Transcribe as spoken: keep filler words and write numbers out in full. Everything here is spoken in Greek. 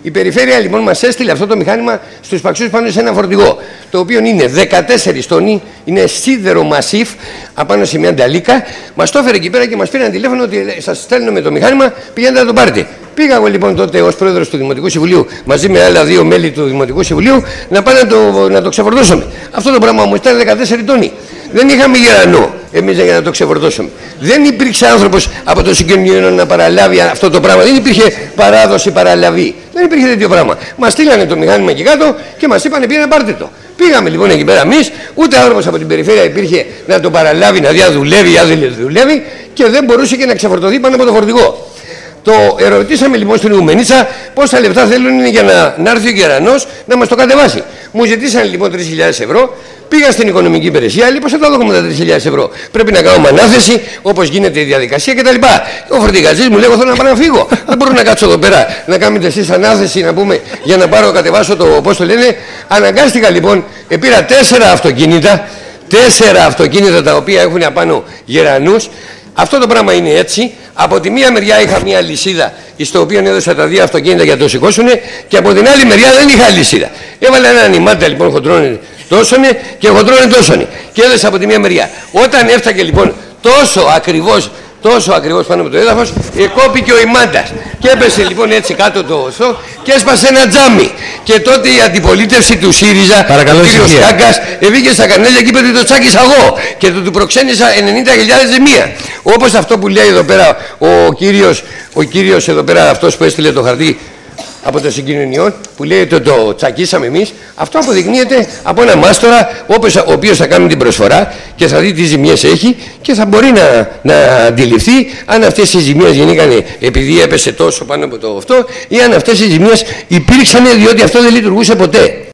Η περιφέρεια λοιπόν μας έστειλε αυτό το μηχάνημα στους Παξιούς πάνω σε ένα φορτηγό, το οποίο είναι δεκατέσσερις τόνοι, είναι σίδερο μασίφ απάνω σε μια νταλίκα. Μας το έφερε εκεί πέρα και μας πήραν τηλέφωνο ότι σας στέλνουμε το μηχάνημα, πηγαίνετε να το πάρετε. Πήγα εγώ λοιπόν τότε ως πρόεδρος του Δημοτικού Συμβουλίου μαζί με άλλα δύο μέλη του Δημοτικού Συμβουλίου να πάμε να το, να το ξεφορτώσουμε. Αυτό το πράγμα μου ήταν δεκατέσσερις τόνοι. Δεν είχαμε γερανό εμείς για να το ξεφορτώσουμε. Δεν υπήρξε άνθρωπος από το συγκεκριμένο να παραλάβει αυτό το πράγμα. Δεν υπήρχε παράδοση παραλαβή. Δεν υπήρχε τέτοιο πράγμα. Μας στείλανε το μηχάνημα εκεί κάτω και μας είπανε πήγαινε πάρτε το. Πήγαμε λοιπόν εκεί πέρα εμείς, ούτε άνθρωπος από την περιφέρεια υπήρχε να το παραλάβει, να δει αν δουλεύει ή αν δεν δουλεύει και δεν μπορούσε και να ξεφορτωθεί πάνω από το φορτηγό. Το ερωτήσαμε λοιπόν στην Ουγουμενίτσα πόσα λεπτά θέλουν για να, να έρθει ο Γερανός να μας το κατεβάσει. Μου ζητήσαν λοιπόν τρεις χιλιάδες ευρώ. Πήγα στην οικονομική υπηρεσία, λοιπόν, πώς θα τα δω με τα τρεις χιλιάδες ευρώ. Πρέπει να κάνουμε ανάθεση, όπως γίνεται η διαδικασία κτλ. Ο φορτηγατζής μου λέει: εγώ θέλω να πάω να φύγω. Δεν μπορώ να κάτσω εδώ πέρα να κάνετε εσείς ανάθεση, να πούμε, για να πάρω, κατεβάσω το, πώς το λένε. Αναγκάστηκα λοιπόν, πήρα τέσσερα αυτοκίνητα, τέσσερα αυτοκίνητα τα οποία έχουν απάνω γερανούς. Αυτό το πράγμα είναι έτσι. Από τη μία μεριά είχα μια λυσίδα, στο οποίο έδωσα τα δύο αυτοκίνητα για να το σηκώσουν, και από την άλλη μεριά δεν είχα λυσίδα. Έβαλα ένα ανημάτα λοιπόν χοντρώνε τόσονε και χοντρώνε τόσονε. Και έδωσα από τη μία μεριά. Όταν έφταγε λοιπόν τόσο ακριβώς, τόσο ακριβώς πάνω από το έδαφος, εκόπηκε ο ημάντας. Και έπεσε λοιπόν έτσι κάτω το οστό και έσπασε ένα τζάμι. Και τότε η αντιπολίτευση του ΣΥΡΙΖΑ, παρακαλώ, ο κύριος Κάγκας, βγήκε στα κανάλια και είπε ότι το τσάκισα εγώ και του, του προξένησα ενενήντα χιλιάδες ζημία. Όπως αυτό που λέει εδώ πέρα ο κύριος, ο κύριος εδώ πέρα, αυτός που έστειλε το χαρτί από το συγκοινωνιών, που λέει ότι το, το τσακίσαμε εμείς, αυτό αποδεικνύεται από ένα μάστορα, όπως, ο οποίος θα κάνει την προσφορά και θα δει τι ζημιές έχει και θα μπορεί να, να αντιληφθεί αν αυτές οι ζημιές γεννήκανε επειδή έπεσε τόσο πάνω από το αυτό ή αν αυτές οι ζημιές υπήρξαν διότι αυτό δεν λειτουργούσε ποτέ.